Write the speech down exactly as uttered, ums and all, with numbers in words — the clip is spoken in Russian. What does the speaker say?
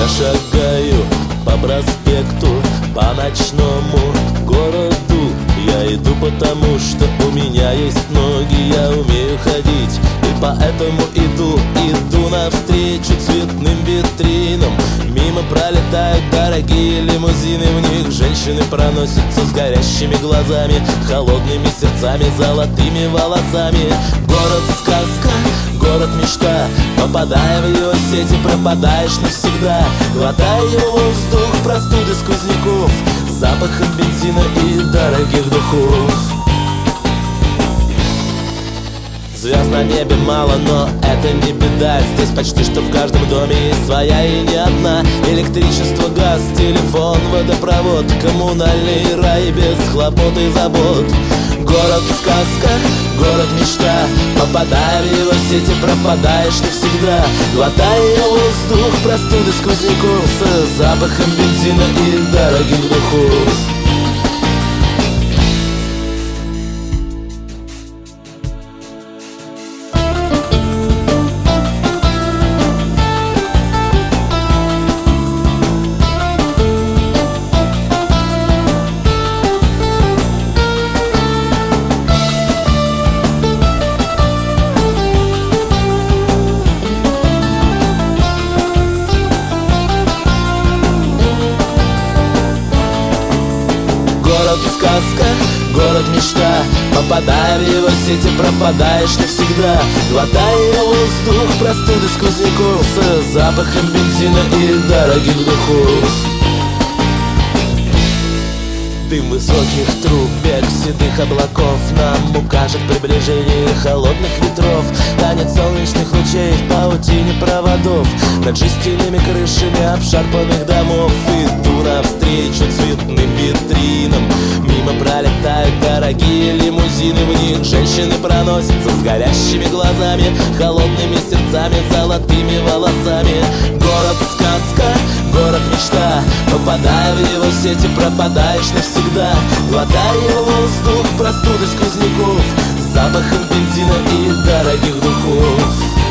шагаю по проспекту, по ночному городу. Я иду потому, что у меня есть ноги, я умею ходить, и поэтому иду, иду навстречу цветным витринам. Мимо пролетают дорогие лимузины, в них женщины проносятся с горящими глазами, холодными сердцами, золотыми волосами. Город-сказка, город-мечта, попадая в его сети, пропадаешь навсегда. Глотая его воздух, простуды сквозняков, запахом бензина и дорогих духов. Звезд на небе мало, но это не беда. Здесь почти что в каждом доме есть своя и не одна. Электричество, газ, телефон, водопровод, коммунальный рай без хлопот и забот. Город-сказка, город-мечта, попадая в его сети, пропадаешь навсегда. Глотая воздух, простуды сквозняков, с запахом бензина и дорогих духов. Город-сказка, город-мечта, попадая в его сети, пропадаешь навсегда. Глотая воздух, простуды сквозняков, с запахом бензина и дорогих духов. Дым высоких труб, бег седых облаков нам укажет приближение холодных ветров. Танец солнечных лучей в паутине проводов над жестяными крышами обшарпанных домов. Иду навстречу цветным витринам, мимо пролетают дорогие лимузины, в них женщины проносятся с горящими глазами, холодными сердцами, золотыми волосами. Город-сказка, город-мечта, попадая в его сети, пропадаешь навсегда. Глотая воздух, простуды сквозняков, с запахом бензина и дорогих духов.